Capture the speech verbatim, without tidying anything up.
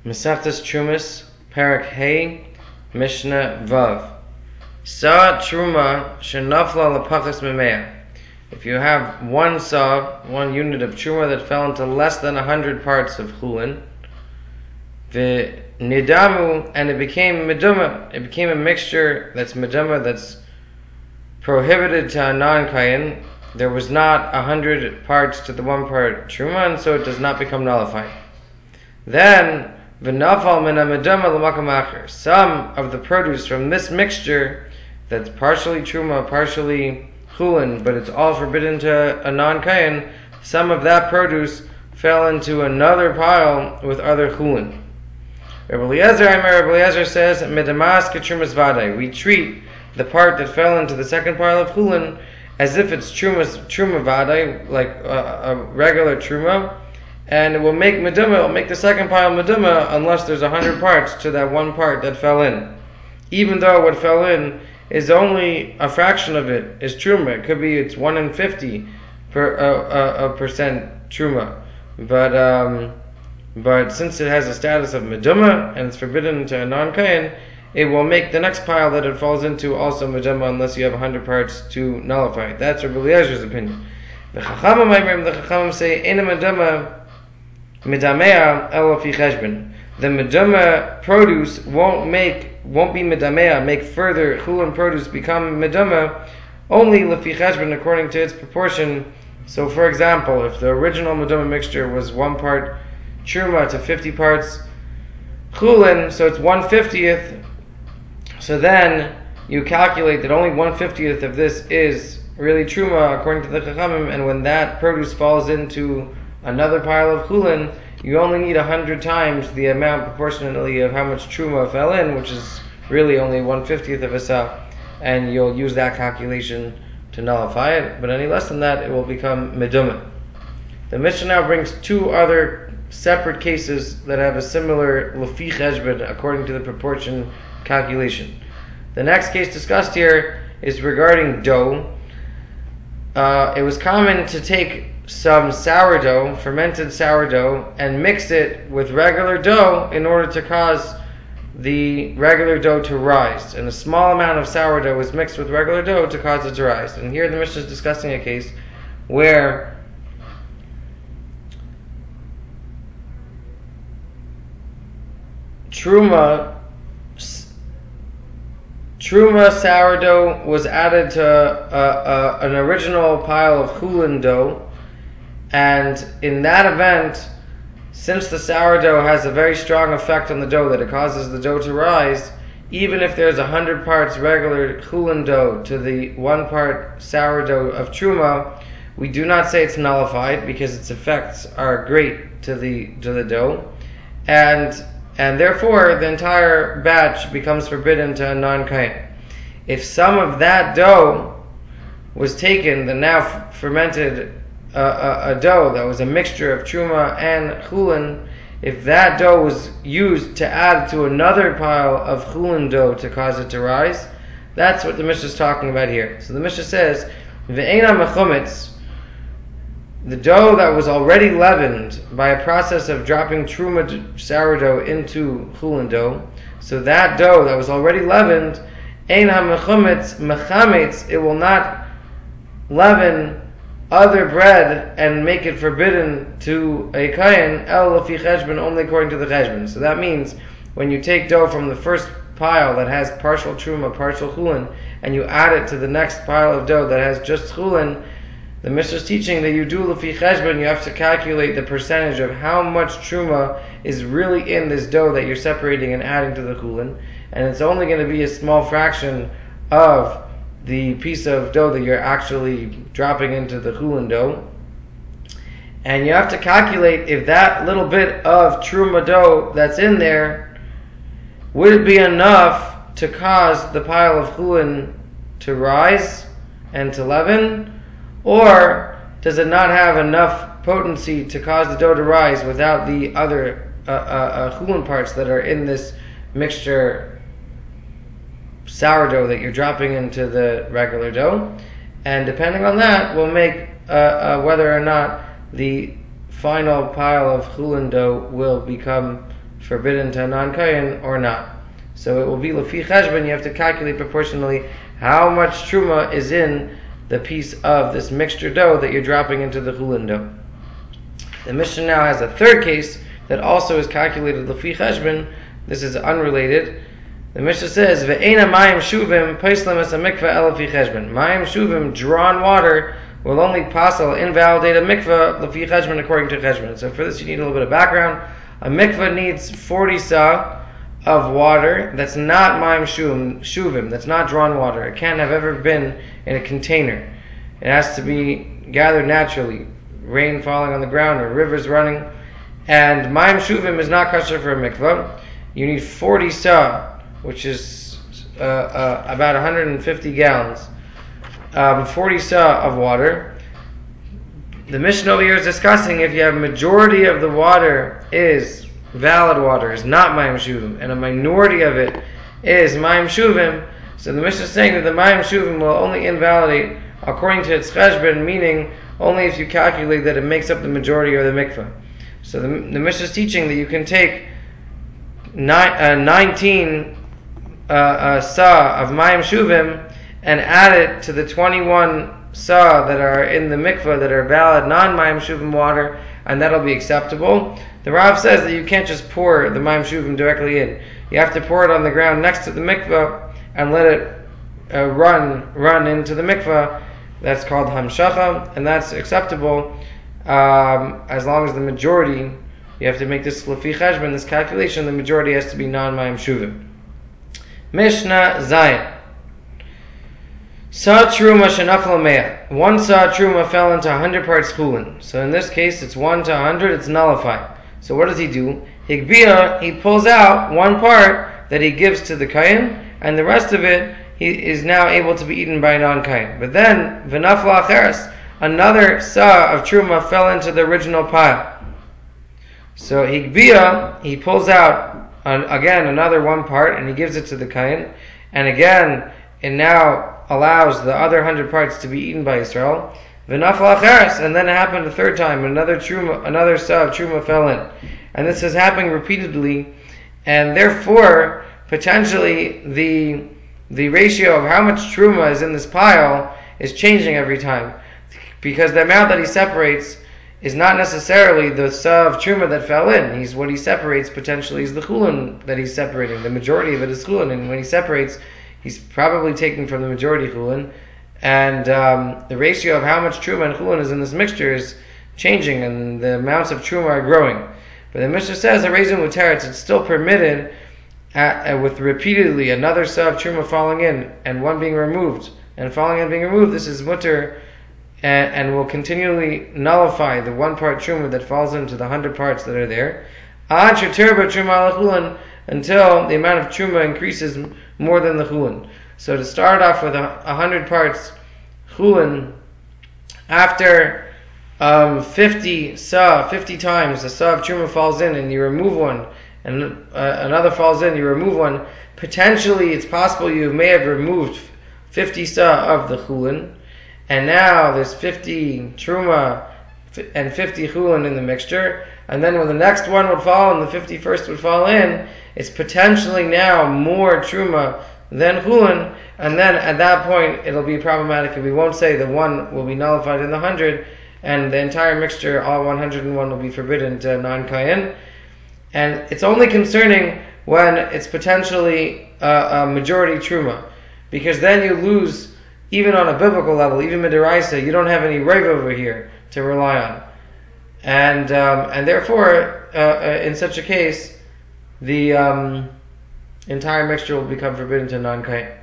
Masechtas Trumas, Parak Hey, Mishnah Vav. Sa Truma Shenafla Lapachas Mimea. If you have one sa, one unit of Truma that fell into less than a hundred parts of Chulin, the Nidamu, and it became Meduma, it became a mixture that's Meduma, that's prohibited to a non-Kayin. There was not a hundred parts to the one part Truma, and so it does not become nullified. Then, v'nafal min ha-meduma l'makam acher. Some of the produce from this mixture, that's partially truma, partially chulin, but it's all forbidden to a non-kayin, some of that produce fell into another pile with other chulin. Rabbi Eliezer, Rabbi Eliezer says, medamas ketrumas vadai. We treat the part that fell into the second pile of chulin as if it's trumas, truma vadai, like a, a regular truma, and it will make meduma, it will make the second pile meduma unless there's a hundred parts to that one part that fell in. Even though what fell in is only a fraction of it is truma. It could be it's one in fifty per uh, uh, percent truma, but um, but since it has a status of meduma and it's forbidden to a non-kayin, it will make the next pile that it falls into also meduma unless you have a hundred parts to nullify it. That's Rabbi Eliezer's opinion. The Chachamim, the Chachamim say, "Ena meduma midamea elo fi cheshbon." The meduma produce won't make, won't be medamea, make further chulin produce become meduma only lefi cheshbon, according to its proportion. So, for example, if the original meduma mixture was one part truma to fifty parts chulin, so it's one fiftieth. So then you calculate that only one fiftieth of this is really truma, according to the Chachamim, and when that produce falls into another pile of chulin, you only need a hundred times the amount proportionally of how much truma fell in, which is really only one fiftieth of a sa, and you'll use that calculation to nullify it. But any less than that, it will become meduma. The Mishnah now brings two other separate cases that have a similar lefi cheshbon according to the proportion calculation. The next case discussed here is regarding dough. Uh, it was common to take some sourdough, fermented sourdough, and mix it with regular dough in order to cause the regular dough to rise. And a small amount of sourdough was mixed with regular dough to cause it to rise. And here the Mishnah is discussing a case where truma Truma sourdough was added to a, a, an original pile of chulin dough, and in that event, since the sourdough has a very strong effect on the dough that it causes the dough to rise, even if there's a hundred parts regular chulin dough to the one part sourdough of truma, we do not say it's nullified because its effects are great to the to the dough, and and therefore the entire batch becomes forbidden to a non-kayin. If some of that dough was taken, the now f- fermented uh, a, a dough that was a mixture of truma and chulin, if that dough was used to add to another pile of chulin dough to cause it to rise, that's what the Mishnah is talking about here. So the Mishnah says, "Ve'ena mechumetz," the dough that was already leavened by a process of dropping truma sourdough into chulin dough, so that dough that was already leavened, ein ha-mechumetz mechametz, it will not leaven other bread and make it forbidden to a kayin, el lefi cheshbon, only according to the cheshbon. So that means when you take dough from the first pile that has partial truma, partial chulin, and you add it to the next pile of dough that has just chulin, the Mishnah is teaching that you do lefi cheshbon, you have to calculate the percentage of how much truma is really in this dough that you're separating and adding to the chulin, and it's only going to be a small fraction of the piece of dough that you're actually dropping into the chulin dough. And you have to calculate if that little bit of truma dough that's in there, would it be enough to cause the pile of chulin to rise and to leaven? Or does it not have enough potency to cause the dough to rise without the other uh, uh, uh, chulin parts that are in this mixture sourdough that you're dropping into the regular dough? And depending on that, will make uh, uh, whether or not the final pile of chulin dough will become forbidden to a non-kayin or not. So it will be lefi cheshbon. You have to calculate proportionally how much truma is in the piece of this mixture dough that you're dropping into the chulin dough. The Mishnah now has a third case that also is calculated lefi cheshbon. This is unrelated. The Mishnah says, "Ve'ena mayim shuvim paislam es mikvah el lefi cheshbon." Mayim shuvim, drawn water, will only pasal invalidate a mikvah lefi cheshbon according to cheshbon. So for this, you need a little bit of background. A mikvah needs forty sa of water that's not mayim shuvim, shuvim, that's not drawn water. It can't have ever been in a container. It has to be gathered naturally, rain falling on the ground or rivers running. And mayim shuvim is not kosher for a mikvah. You need forty sa, which is uh, uh, about one hundred fifty gallons, um, forty sa of water. The Mishnah over here is discussing if you have majority of the water is valid water, is not mayim shuvim, and a minority of it is mayim shuvim. So the Mishnah is saying that the mayim shuvim will only invalidate according to its cheshbon, meaning only if you calculate that it makes up the majority of the mikvah. So the, the Mishnah is teaching that you can take nine, uh, nineteen uh, uh, sa of mayim shuvim and add it to the twenty-one sa that are in the mikvah that are valid non-mayim shuvim water, and that'll be acceptable. The Rav says that you can't just pour the mayim shuvim directly in. You have to pour it on the ground next to the mikvah and let it uh, run run into the mikvah. That's called hamshacha, and that's acceptable um, as long as the majority, you have to make this lefi cheshbon, this calculation, the majority has to be non-mayim shuvim. Mishnah Zayin. Sa truma shenafla mea. One sa truma fell into a hundred parts chulin. So in this case, it's one to a hundred, it's nullified. So what does he do? Higbia, he pulls out one part that he gives to the kayin, and the rest of it he is now able to be eaten by a non-kayin. But then, v'nafla acheres, another sa of truma fell into the original pile. So higbia, he pulls out an, again another one part, and he gives it to the kayin, and again it now allows the other hundred parts to be eaten by Israel. V'nafla acheres, and then it happened a third time. Another truma, another sa of truma fell in, and this is happening repeatedly, and therefore potentially the the ratio of how much truma is in this pile is changing every time, because the amount that he separates is not necessarily the sa of truma that fell in. He's what he separates potentially is the chulin that he's separating. The majority of it is chulin, and when he separates, he's probably taking from the majority chulin, and um, the ratio of how much truma and chulin is in this mixture is changing, and the amounts of truma are growing. But the Mishnah says, a reason with teretz, it's still permitted at, uh, with repeatedly another sa of truma falling in and one being removed, and falling in and being removed. This is mutter, and, and will continually nullify the one part truma that falls into the hundred parts that are there. Ad sheterba truma ala chulin, until the amount of truma increases more than the chulin. So to start off with a, a hundred parts chulin, after um, fifty sa, fifty times the sa of truma falls in, and you remove one, and uh, another falls in, you remove one. Potentially, it's possible you may have removed fifty sa of the chulin, and now there's fifty truma and fifty chulin in the mixture. And then when the next one would fall and the fifty-first would fall in, it's potentially now more truma than chulin, and then at that point it'll be problematic, and we won't say the one will be nullified in the hundred, and the entire mixture, all one hundred one, will be forbidden to non-kayin. And it's only concerning when it's potentially a, a majority truma, because then you lose, even on a biblical level, even midiraisa, you don't have any rov over here to rely on. And um, and therefore, uh, in such a case, the um, entire mixture will become forbidden to non-kayin.